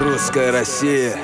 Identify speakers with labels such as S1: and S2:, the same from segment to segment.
S1: Русская Россия.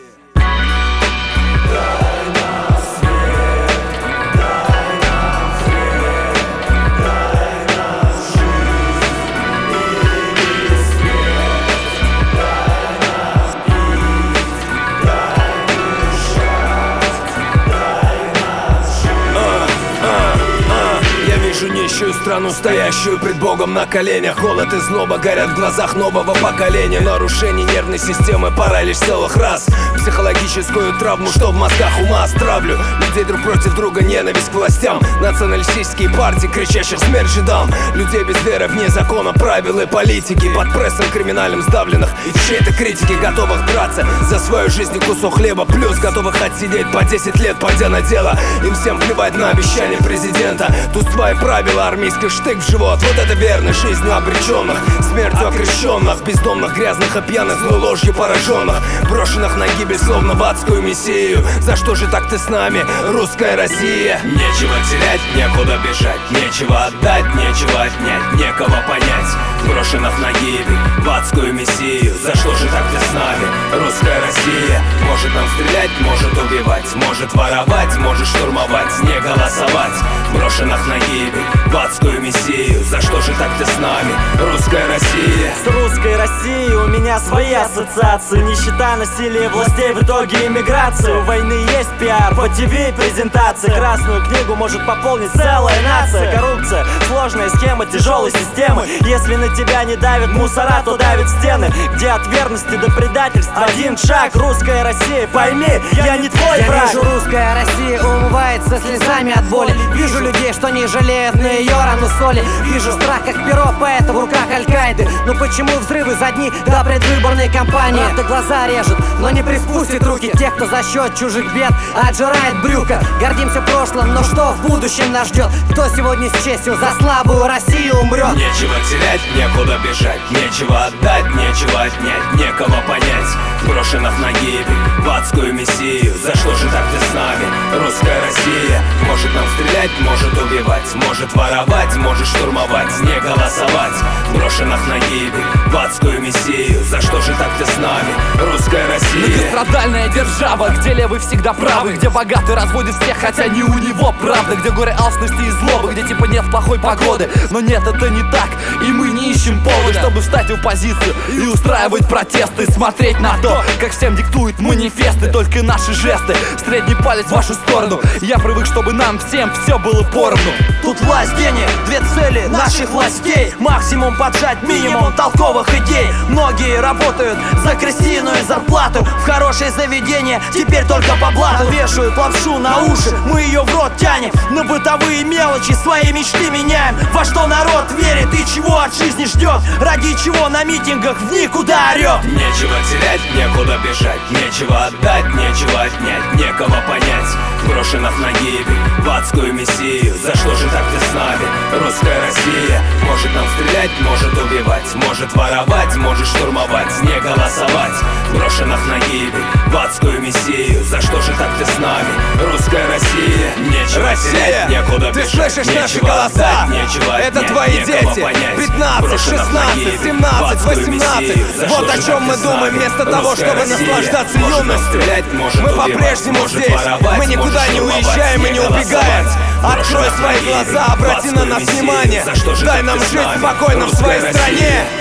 S1: Нищую страну, стоящую пред Богом на коленях. Голод и злоба горят в глазах нового поколения. Нарушение нервной системы, паралич целых рас. Психологическую травму, что в мозгах ума стравлю. Людей друг против друга, ненависть к властям. Националистические партии, кричащих смерть жидам. Людей без веры, вне закона, правил и политики. Под прессом криминальным сдавленных и чьей-то критики, готовых драться за свою жизнь и кусок хлеба. Плюс готовых отсидеть по 10 лет, пойдя на дело. Им всем плевать на обещания президента. Тут твои правила, армейский штык в живот. Вот это верно жизнью обреченных, смертью окрещенных, бездомных, грязных и пьяных, злой ложью пораженных, брошенных на гибель словно в адскую мессию. За что же так ты с нами, русская Россия? Нечего терять, некуда бежать, нечего отдать, нечего отнять, некого понять, брошенных на гибель в адскую мессию. За что же так ты с нами, русская Россия? Может нам стрелять, может убивать, может воровать, может штурмовать, не голосовать, брошенных на гибель в адскую мессию. За что же так ты с нами, русская Россия?
S2: С русской Россией у меня свои ассоциации. Нищета, насилие властей, в итоге иммиграция. У войны есть пиар, по ТВ презентация. Красную книгу может пополнить целая нация. Коррупция, сложная схема тяжелой системы. Если на тебя не давит мусора, то давит стены, где от верности до предательства один шаг. Русская Россия, пойми, я не твой враг.
S3: Я вижу, русская Россия умывается слезами от боли. Вижу людей, что не жалеют на ее рану соли. Вижу страх, как перо поэта в руках Аль-Каиды. Но почему взрывы за дни до предвыборной кампании? Правда глаза режет, но не приспустит руки тех, кто за счет чужих бед отжирает брюка. Гордимся прошлым, но что в будущем нас ждет? Кто сегодня с честью за слабую Россию умрет?
S1: Нечего терять, некуда бежать, нечего отдать, нечего отнять, некого понять, брошенных на гибель в адскую мессию. За что же так ты с нами, русская Россия? Может нам стрелять, может убивать, может воровать, может штурмовать, не голосовать, брошенных на гибель в адскую мессию. За что же так ты с нами, русская Россия?
S4: Многострадальная держава, где левый всегда правый, где богатый разводит всех, хотя не у него правда, где горе алчности и злобы, где типа нет плохой погоды. Но нет, это не так, и мы не ищем повода, чтобы встать в оппозицию и устраивать протесты. Смотреть на то, как всем диктуют манифесты, только наши жесты, средний палец в вашу сторону. Я привык, чтобы нам всем все было поровну.
S2: Тут власть, денег, две цели наших властей. Максимум поджать, минимум толковых идей. Многие работают за крестьяную зарплату, в хорошее заведение теперь только по блату. Вешают лапшу на уши, мы ее в рот тянем. На бытовые мелочи свои мечты меняем. Во что народ верит и чего от жизни ждет, ради чего на митингах в никуда орет.
S1: Нечего терять, некуда бежать, нечего отдать, нечего отнять, некого понять, брошенных на гибель в адскую мессию. За что же так ты с нами, русская Россия? Может нам стрелять, может убивать, может воровать, может штурмовать, не голосовать, брошенных на гибель в адскую мессию. За что же так ты с нами, русская Россия? Нечего
S5: Россия,
S1: терять, некуда
S5: ты
S1: бежать,
S5: слышишь наши
S1: нечего
S5: голоса?
S1: отдать, нечего
S5: Это
S1: отнять,
S5: твои
S1: некого
S5: дети,
S1: понять,
S5: 15,
S1: брошенных на
S5: 16,
S1: гибель
S5: 17,
S1: в адскую
S5: 18.
S1: мессию. За
S5: Вот
S1: что
S5: о
S1: же
S5: чем
S1: так
S5: мы
S1: ты с
S5: думаем,
S1: нами,
S5: вместо того,
S1: русская
S5: чтобы
S1: Россия?
S5: наслаждаться
S1: Может нам
S5: юностью.
S1: стрелять, может
S5: Мы
S1: убивать,
S5: по-прежнему
S1: может
S5: здесь,
S1: воровать,
S5: мы никуда
S1: может
S5: не
S1: штурмовать,
S5: уезжаем и не
S1: голосовать,
S5: убегаем. Открой
S1: брошенных
S5: свои
S1: на гибель
S5: глаза,
S1: в
S5: обрати на
S1: адскую
S5: нас
S1: мессию.
S5: внимание.
S1: За что же
S5: Дай
S1: так
S5: нам
S1: ты с
S5: жить
S1: нами,
S5: спокойно в
S1: русская
S5: своей
S1: Россия?
S5: стране.